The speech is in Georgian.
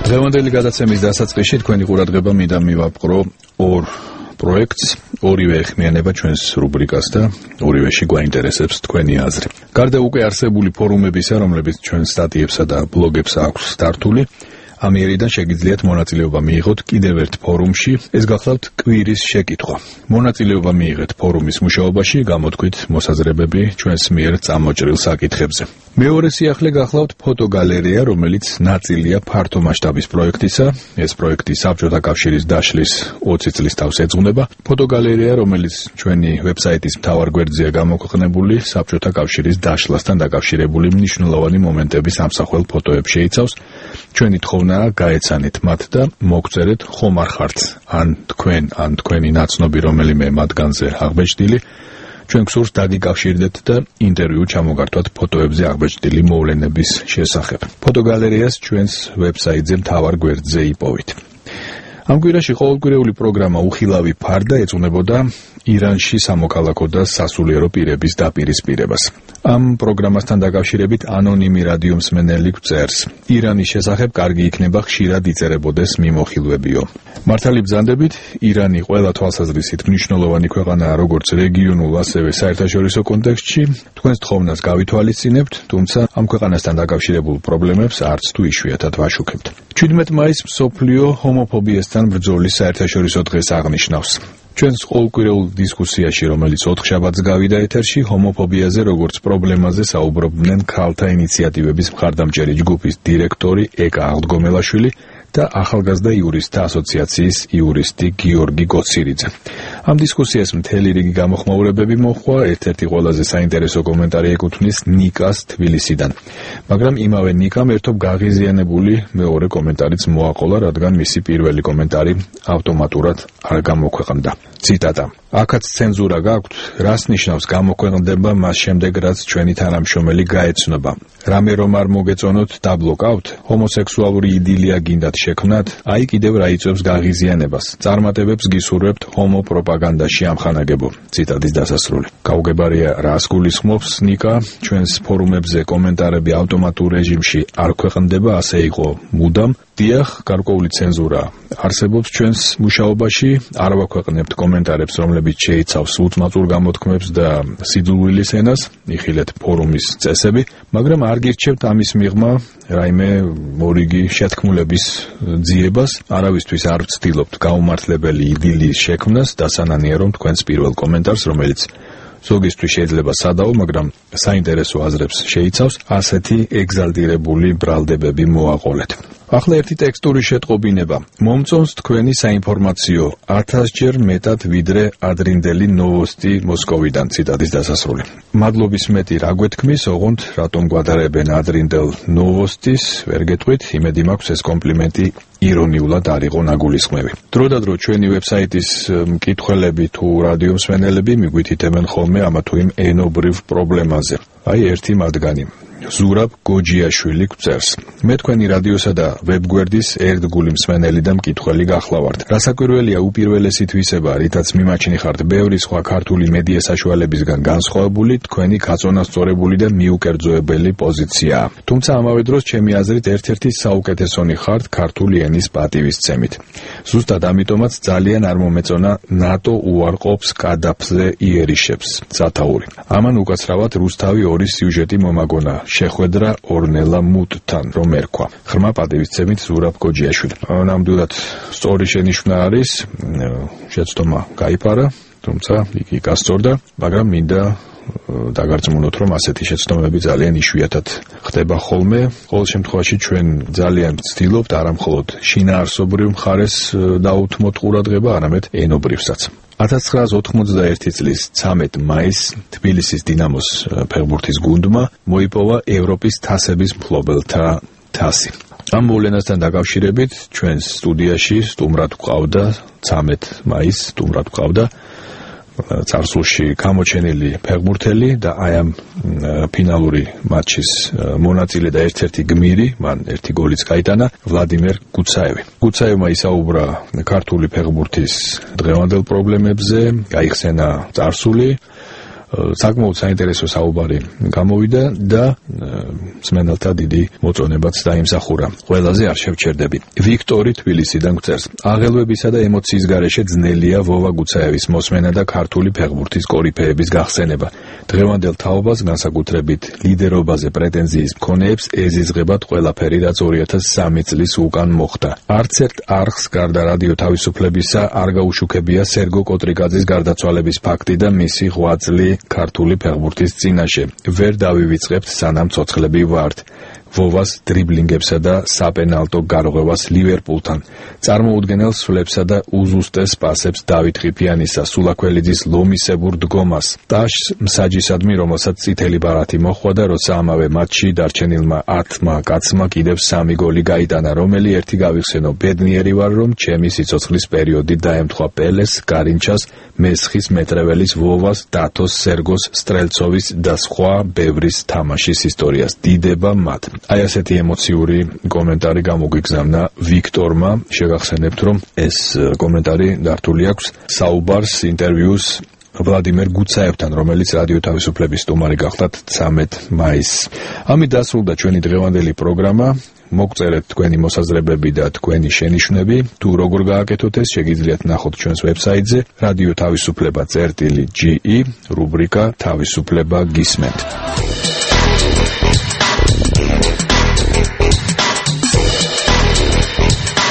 დღევანდელი გადაცემის დასაწყისში თქვენი ყურადღება მინდა მივაპყრო ორ პროექტს, ორივე ეხმიანება ჩვენს რუბრიკას და ორივეში გვაინტერესებს თქვენი აზრი. გარდა უკვე არსებული ფორუმებისა, რომლებიც ჩვენ სტატიებსა და ბლოგებს აქვს სტართული, ამიერიდან შეგიძლიათ მონაწილეობა მიიღოთ კიდევ ერთ ფორუმში, ეს გახლავთ კვირის შეკითხვა. მონაწილეობა მიიღეთ ფორუმის მუშაობაში, გამოთქვით მოსაზრებები ჩვენს მიერ წამოჭრილ საკითხებზე. მეორე სიახლე გახლავთ ფოტოგალერეა, რომელიც ნაწილია ფართო მასშტაბის პროექტისა. ეს პროექტი საბჭოთა კავშირის დაშლის 20 წლის თავს ეძღვნება. ფოტოგალერეა, რომელიც ჩვენი ვებსაიტის მთავარ გვერდზეა გამოქვეყნებული, საბჭოთა კავშირის დაშლასთან დაკავშირებული მნიშვნელოვანი მომენტების ამსახველ ფოტოებს შეიცავს. ჩვენი თხოვნაა გაეცანით მათ და მოგწერეთ ხომ არ ხართ ან თქვენი ნაცნობი რომელიმე მათგანზე აღბეჭდილი. ჩვენ გსურს დაგიკავშირდეთ და ინტერვიუ ჩამოგართვათ ფოტოებზე აღბეჭდილი მოვლენების შესახებ. ფოტოგალერეას ჩვენს ვებსაიტზე მთავარ გვერდზე იპოვით. ამ კვირაში ყოველკვირეული პროგრამა უხილავი ფარდა ეძღვნებოდა ირანში სამოქალაქო და სასულიერო პირების დაპირისპირებას. ამ პროგრამასთან დაკავშირებით ანონიმი რადიომსმენელი გვწერს: ირანის შესახებ კარგი იქნება ხშირად იწერებოდეს მიმოხილვებიო. მართალი ბრძანდებით, ირანი ყველა თვალსაზრისით მნიშვნელოვანი ქვეყანაა როგორც რეგიონულ, ასევე საერთაშორისო კონტექსტში. თქვენს თხოვნას გავითვალისწინებთ, თუმცა ამ ქვეყანასთან დაკავშირებულ პრობლემებს არც თუ იშვიათად ვაშუქებთ. 17 მაისს მსოფლიო ჰომოფობიასთან ბრძოლის საერთაშორისო დღეს აღნიშნავს. ჩვენს ყოველკვირეულ დისკუსიაში, რომელიც 4 შაბათს გავიდა ეთერში, ჰომოფობიაზე როგორც პრობლემაზე საუბრობდნენ ქალთა ინიციატივების მხარდამჭერი ჯგუფის დირექტორი ეკა აღდგომელაშვილი და ახალგაზრდა იურისტთა ასოციაციის იურისტი გიორგი გოცირიძე. ამ დისკუსიას მთელი რიგი გამოხმაურებები მოჰყვა, ერთ-ერთი ყველაზე საინტერესო კომენტარი ეკუთვნის ნიკას თბილისიდან. მაგრამ იმავე ნიკამ ერთობ გაღიზიანებული მეორე კომენტარიც მოაყოლა, რადგან მისი პირველი კომენტარი ავტომატურად არ გამოქვეყნდა. ციტატა: აქაც ცენზურა გაქვთ, რას ნიშნავს გამოქვეყნდება მას შემდეგ, რაც ჩვენი თანამშრომელი გაეცნობა. რამე რომ არ მოგეწონოთ, დაბლოკავთ, ჰომოსექსუალური იდილია გინდათ შექმნათ, აი კიდევ რა იწვევს გაღიზიანებას. წარმატებებს გისურვებთ ჰომოპროპაგანდაში ამხანაგებო. ციტატის დასასრული. გაუგებარია რას გულისხმობს ნიკა, ჩვენს ფორუმებზე კომენტარები ავტომატურ რეჟიმში არ ქვეყნდება, ასე იყო მუდამ. დიახ, გარკვეული ცენზურა არსებობს ჩვენს მუშაობაში, არ ვაქვეყნებთ კომენტარებს, რომლებიც შეიცავს უთმაწურ გამოთქმებს და სიძულვილის ენას, იხილეთ ფორუმის წესები, მაგრამ არ გირჩევთ ამის მიღმა რაიმე მორიგი შეთქმულების ძიებას, არავისთვის არ ვცდილობთ გაუმართლებელი იდილის შექმნას, დასანანია რომ თქვენს პირველ კომენტარს, რომელიც ზოგისთვის შეიძლება სადაო, მაგრამ საინტერესო აზრებს შეიცავს, ასეთი ეგზალტირებული ბრალდებები მოაყოლეთ. ახლა ერთი ტექსტური შეტყობინება. მომწონს თქვენი საინფორმაციო 1000-ჯერ მეტად ვიდრე ადრინდელი ნოვოსტი მოსკოვიდან. ციტატის დასასრული. მადლობის მეტი რა გვეთქმის, ოღონდ რატომ გვადარებენ ადრინდელ ნოვოსტის, ვერ გეტყვით, იმედი მაქვს ეს კომპლიმენტი ირონიულად არ იყო ნაგულისხმევი. დროდადრო ჩვენი ვებსაიტის მკითხველები თუ რადიომსმენელები მიგვითითებენ ხოლმე ამა თუ იმ ენობრივ პრობლემაზე. აი ერთი მათგანი. ზურაბ გოჯიაშვილი გვწერს: მე თქვენი რადიოსა და ვებგვერდის ერთგული მსმენელი და მკითხველი გახლავართ. რასაკვირველია უპირველესი თვისება, რითაც მიმაჩნი ხართ ბევრი სხვა ქართული მედია საშუალებისგან განსხვავებული, თქვენი გაწონასწორებული და მიუკერძოებელი პოზიციაა. თუმცა ამავე დროს ჩემი აზრით ერთ-ერთი საუკეთესონი ხართ ქართული ენის პატივისცემით. ზუსტად ამიტომაც ძალიან არ მომეწონა ნატო უარყოფს კადაფზე იერიშებს. სათაური. ამან უკაცრავად რუსთავი 2 სიუჟეტი მომაგონა. შეხვედრა ორნელა მუტთან, რომ ერქვა. ღრმა პატივისცემით ზურაბ გოჯიაშვილი. ნამდვილად სწორი შენიშვნა არის, შეცდომა გაიფარა, თუმცა იგი გასწორდა, მაგრამ მინდა დაგარწმუნოთ, რომ ასეთი შეცდომები ძალიან იშვიათად ხდება ხოლმე. ყოველ შემთხვევაში ჩვენ ძალიან ვცდილობთ არა მხოლოდ შინაარსობრივ მხარეს დაუთმოთ ყურადღება, არამედ ენობრივსაც. 1991 წლის 13 მაისს თბილისის დინამოს ფეხბურთის გუნდმა მოიპოვა ევროპის თასების მფლობელთა თასი. ამ მოვლენასთან დაკავშირებით ჩვენს სტუდიაში სტუმრად გვყავდა 13 მაისს სტუმრად გვყავდა წარსულში გამოჩენილი ფეხბურთელი და აი ამ ფინალური მატჩის მონაწილე და ერთ-ერთი გმირი, მან ერთი გოლიც გაიტანა, ვლადიმერ გუცაევი. გუცაევმა ისაუბრა ქართული ფეხბურთის დღევანდელ პრობლემებზე, გაიხსენა წარსული, საკმაოდ საინტერესო საუბარი გამოვიდა და მსმენელთა დიდი მოწონებაც დაიმსახურა. ყველაზე არ შევჩერდები. ვიქტორი თბილისიდან გვწერს: აღელვებისა და ემოციის გარეშე ძნელია ვოვა გუცაევის მოსმენა და ქართული ფეხბურთის კორიფეების გახსენება. დღევანდელ თაობას, განსაკუთრებით ლიდერობაზე პრეტენზიის მქონეებს ეზიზღებათ ყველაფერი, რაც 2003 წლის უკან მოხდა. არც ერთ არხს გარდა რადიო თავისუფლებისა არ გაუშუქებია სერგო კოტრიკაძის გარდაცვალების ფაქტი და მისი ღვაწლი ქართული ფეხბურთის წინაშე. ვერ დავივიწყებთ, სანამ ცოცხლები ვართ. ვოვას დრიბლინგებსა და საპენალტო გარღვევას ლივერპულთან, წარმოუდგენელ სვლებსა და უზუსტეს პასებს დავით ყიფიანისა, სულაქველიძის ლომისებურ დგომას, ტაშს მსაჯისადმი, რომელსაც წითელი ბარათი მოჰყვა და როცა ამავე მატჩში დარჩენილმა 10 კაცმა კიდევ 3 გოლი გაიტანა, რომელი ერთი გავიხსენო, ბედნიერი ვარ, რომ ჩემი სიცოცხლის პერიოდი დაემთხვა პელეს, გარინჩას, მესხის, მეტრეველის, ვოვას, დათოს, სერგოს, სტრელცოვის და სხვა ბევრის თამაშის ისტორიას. დიდება მათ. აი ასეთი ემოციური კომენტარი გამოგვიგზავნა ვიქტორმა. შეგახსენებთ, რომ ეს კომენტარი დართული აქვს საუბარს, ინტერვიუს ვლადიმერ გუცაევთან, რომელიც რადიო თავისუფლების სტუმარი გახდათ 13 მაისს. ამით დასრულდა ჩვენი დღევანდელი პროგრამა. მოგწერეთ თქვენი მოსაზრებები და თქვენი შენიშვნები. თუ როგორ გააკეთოთ ეს, შეგიძლიათ ნახოთ ჩვენს ვებსაიტზე radio-tavisupleba.ge, რუბრიკა თავისუფლება გისმენთ.